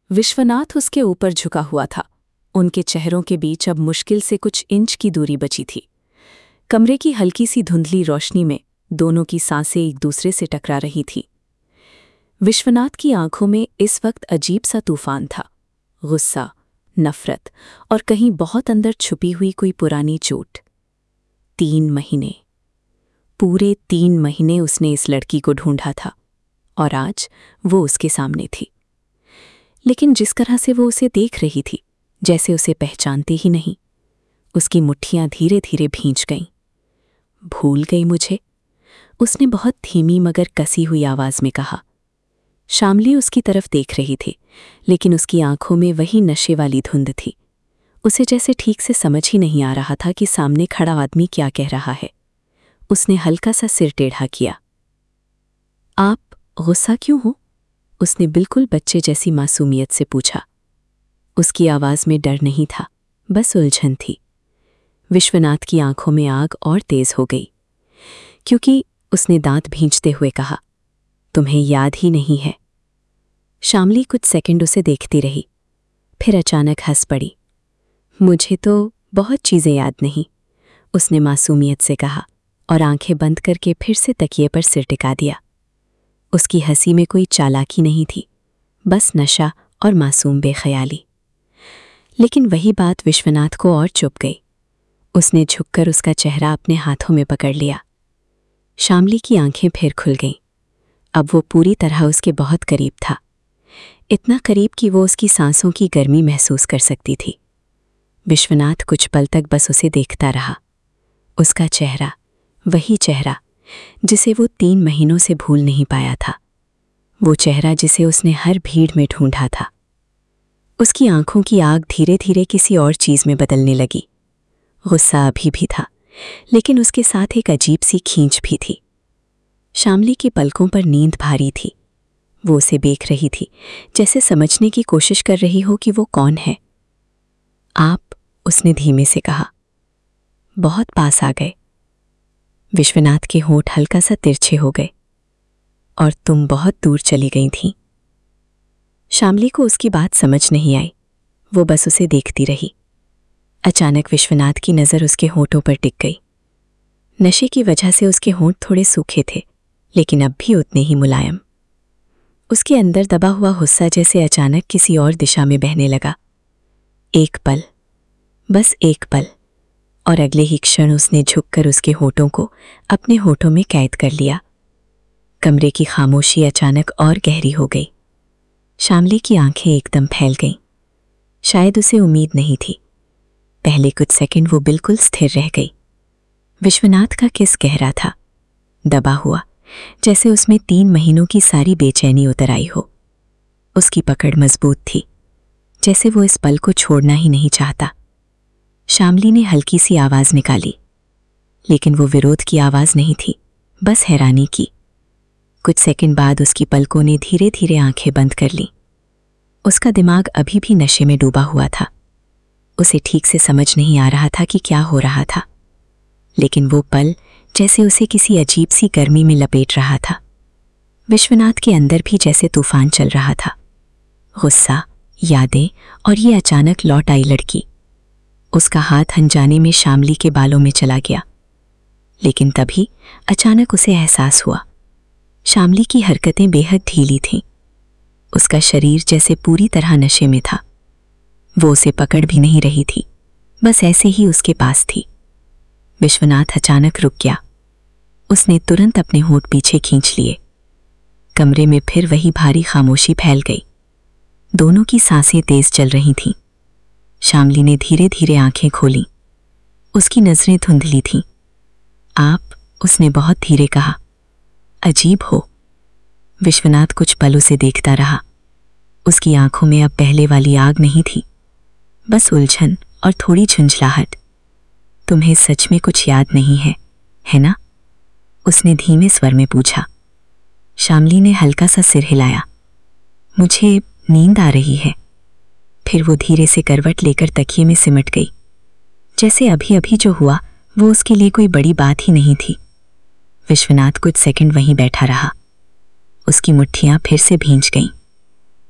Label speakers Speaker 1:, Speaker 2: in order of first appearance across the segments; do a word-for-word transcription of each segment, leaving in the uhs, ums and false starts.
Speaker 1: विश्वनाथ उसके ऊपर झुका हुआ था। उनके चेहरों के बीच अब मुश्किल से कुछ इंच की दूरी बची थी। कमरे की हल्की सी धुंधली रोशनी में दोनों की सांसें एक दूसरे से टकरा रही थीं। विश्वनाथ की आंखों में इस वक्त अजीब सा तूफान था, गुस्सा, नफरत और कहीं बहुत अंदर छुपी हुई कोई पुरानी चोट। तीन महीने, पूरे तीन महीने उसने इस लड़की को ढूंढा था और आज वो उसके सामने थी। लेकिन जिस तरह से वो उसे देख रही थी, जैसे उसे पहचानती ही नहीं। उसकी मुट्ठियां धीरे धीरे भींच गईं। भूल गई मुझे, उसने बहुत धीमी मगर कसी हुई आवाज में कहा। शामली उसकी तरफ देख रही थी, लेकिन उसकी आंखों में वही नशे वाली धुंध थी। उसे जैसे ठीक से समझ ही नहीं आ रहा था कि सामने खड़ा आदमी क्या कह रहा है। उसने हल्का सा सिर टेढ़ा किया। आप गुस्सा क्यों हो? उसने बिल्कुल बच्चे जैसी मासूमियत से पूछा। उसकी आवाज में डर नहीं था, बस उलझन थी। विश्वनाथ की आंखों में आग और तेज हो गई, क्योंकि उसने दांत भींचते हुए कहा, तुम्हें याद ही नहीं है। शामली कुछ सेकंड उसे देखती रही, फिर अचानक हंस पड़ी। मुझे तो बहुत चीजें याद नहीं, उसने मासूमियत से कहा और आंखें बंद करके फिर से तकिए पर सिर टिका दिया। उसकी हंसी में कोई चालाकी नहीं थी, बस नशा और मासूम बेख्याली। लेकिन वही बात विश्वनाथ को और चुप गई। उसने झुककर उसका चेहरा अपने हाथों में पकड़ लिया। शामली की आंखें फिर खुल गईं। अब वो पूरी तरह उसके बहुत करीब था, इतना करीब कि वो उसकी सांसों की गर्मी महसूस कर सकती थी। विश्वनाथ कुछ पल तक बस उसे देखता रहा। उसका चेहरा, वही चेहरा जिसे वो तीन महीनों से भूल नहीं पाया था, वो चेहरा जिसे उसने हर भीड़ में ढूंढा था। उसकी आंखों की आग धीरे धीरे किसी और चीज में बदलने लगी। गुस्सा अभी भी था, लेकिन उसके साथ एक अजीब सी खींच भी थी। शामली की पलकों पर नींद भारी थी। वो उसे देख रही थी, जैसे समझने की कोशिश कर रही हो कि वो कौन है। आप, उसने धीमे से कहा। बहुत पास आ गए। विश्वनाथ के होंठ हल्का सा तिरछे हो गए। और तुम बहुत दूर चली गई थी। शामली को उसकी बात समझ नहीं आई, वो बस उसे देखती रही। अचानक विश्वनाथ की नज़र उसके होंठों पर टिक गई। नशे की वजह से उसके होंठ थोड़े सूखे थे, लेकिन अब भी उतने ही मुलायम। उसके अंदर दबा हुआ गुस्सा जैसे अचानक किसी और दिशा में बहने लगा। एक पल, बस एक पल, और अगले ही क्षण उसने झुककर उसके होठों को अपने होठों में कैद कर लिया। कमरे की खामोशी अचानक और गहरी हो गई। शामली की आंखें एकदम फैल गईं। शायद उसे उम्मीद नहीं थी। पहले कुछ सेकंड वो बिल्कुल स्थिर रह गई। विश्वनाथ का किस गहरा था, दबा हुआ, जैसे उसमें तीन महीनों की सारी बेचैनी उतर आई हो। उसकी पकड़ मजबूत थी, जैसे वो इस पल को छोड़ना ही नहीं चाहता। शामली ने हल्की सी आवाज निकाली, लेकिन वो विरोध की आवाज नहीं थी, बस हैरानी की। कुछ सेकंड बाद उसकी पलकों ने धीरे धीरे आंखें बंद कर लीं। उसका दिमाग अभी भी नशे में डूबा हुआ था। उसे ठीक से समझ नहीं आ रहा था कि क्या हो रहा था, लेकिन वो पल जैसे उसे किसी अजीब सी गर्मी में लपेट रहा था। विश्वनाथ के अंदर भी जैसे तूफान चल रहा था। गुस्सा, यादें और ये अचानक लौट आई लड़की। उसका हाथ अनजाने में शामली के बालों में चला गया, लेकिन तभी अचानक उसे एहसास हुआ। शामली की हरकतें बेहद ढीली थीं। उसका शरीर जैसे पूरी तरह नशे में था। वो उसे पकड़ भी नहीं रही थी, बस ऐसे ही उसके पास थी। विश्वनाथ अचानक रुक गया। उसने तुरंत अपने होंठ पीछे खींच लिए। कमरे में फिर वही भारी खामोशी फैल गई। दोनों की सांसें तेज चल रही थीं। शामली ने धीरे धीरे आंखें खोलीं। उसकी नजरें धुंधली थीं। आप, उसने बहुत धीरे कहा। अजीब हो। विश्वनाथ कुछ पल उसे देखता रहा। उसकी आंखों में अब पहले वाली आग नहीं थी, बस उलझन और थोड़ी झुंझलाहट। तुम्हें सच में कुछ याद नहीं है, है ना? उसने धीमे स्वर में पूछा। शामली ने हल्का सा सिर हिलाया। मुझे नींद आ रही है। फिर वो धीरे से करवट लेकर तकिए में सिमट गई, जैसे अभी अभी जो हुआ वो उसके लिए कोई बड़ी बात ही नहीं थी। विश्वनाथ कुछ सेकंड वहीं बैठा रहा। उसकी मुट्ठियां फिर से भींच गईं,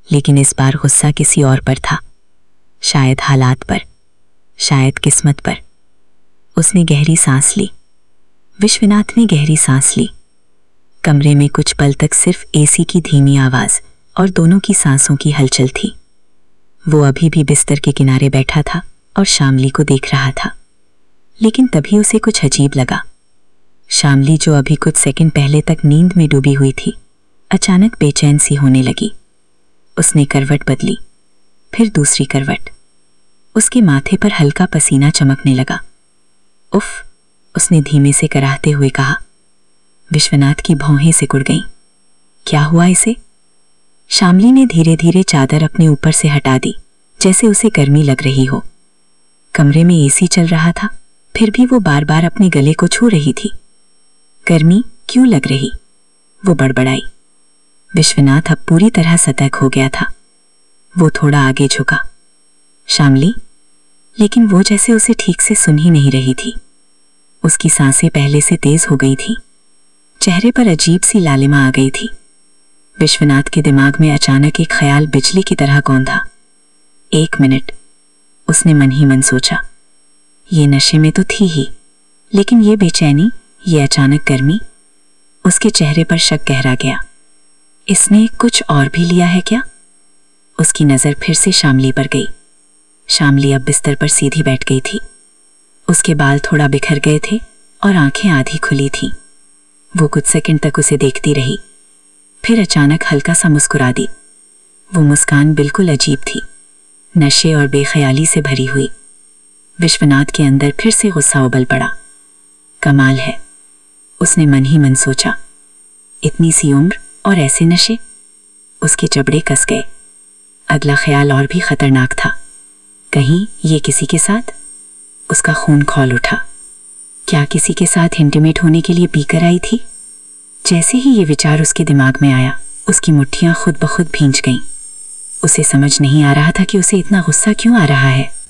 Speaker 1: लेकिन इस बार गुस्सा किसी और पर था, शायद हालात पर, शायद किस्मत पर। उसने गहरी सांस ली। विश्वनाथ ने गहरी सांस ली। कमरे में कुछ पल तक सिर्फ एसी की धीमी आवाज और दोनों की सांसों की हलचल थी। वो अभी भी बिस्तर के किनारे बैठा था और शामली को देख रहा था, लेकिन तभी उसे कुछ अजीब लगा। शामली, जो अभी कुछ सेकंड पहले तक नींद में डूबी हुई थी, अचानक बेचैन सी होने लगी। उसने करवट बदली, फिर दूसरी करवट। उसके माथे पर हल्का पसीना चमकने लगा। उफ, उसने धीमे से कराहते हुए कहा। विश्वनाथ की भौहें सिकुड़ गईं। क्या हुआ इसे? शामली ने धीरे धीरे चादर अपने ऊपर से हटा दी, जैसे उसे गर्मी लग रही हो। कमरे में एसी चल रहा था, फिर भी वो बार बार अपने गले को छू रही थी। गर्मी क्यों लग रही? वो बड़बड़ाई। विश्वनाथ अब पूरी तरह सतर्क हो गया था। वो थोड़ा आगे झुका। शामली, लेकिन वो जैसे उसे ठीक से सुन ही नहीं रही थी। उसकी सांसें पहले से तेज हो गई थी। चेहरे पर अजीब सी लालिमा आ गई थी। विश्वनाथ के दिमाग में अचानक एक ख्याल बिजली की तरह कौंधा। एक मिनट, उसने मन ही मन सोचा। ये नशे में तो थी ही, लेकिन ये बेचैनी, ये अचानक गर्मी। उसके चेहरे पर शक गहरा गया। इसने कुछ और भी लिया है क्या? उसकी नजर फिर से शामली पर गई। शामली अब बिस्तर पर सीधी बैठ गई थी। उसके बाल थोड़ा बिखर गए थे और आंखें आधी खुली थीं। वो कुछ सेकंड तक उसे देखती रही, फिर अचानक हल्का सा मुस्कुरा दी। वो मुस्कान बिल्कुल अजीब थी, नशे और बेख्याली से भरी हुई। विश्वनाथ के अंदर फिर से गुस्सा उबल पड़ा। कमाल है, उसने मन ही मन सोचा। इतनी सी उम्र और ऐसे नशे। उसके जबड़े कस गए। अगला ख्याल और भी खतरनाक था। कहीं ये किसी के साथ? उसका खून खौल उठा। क्या किसी के साथ इंटीमेट होने के लिए पीकर आई थी? जैसे ही ये विचार उसके दिमाग में आया, उसकी मुट्ठियां खुद ब खुद भींच गईं। उसे समझ नहीं आ रहा था कि उसे इतना गुस्सा क्यों आ रहा है।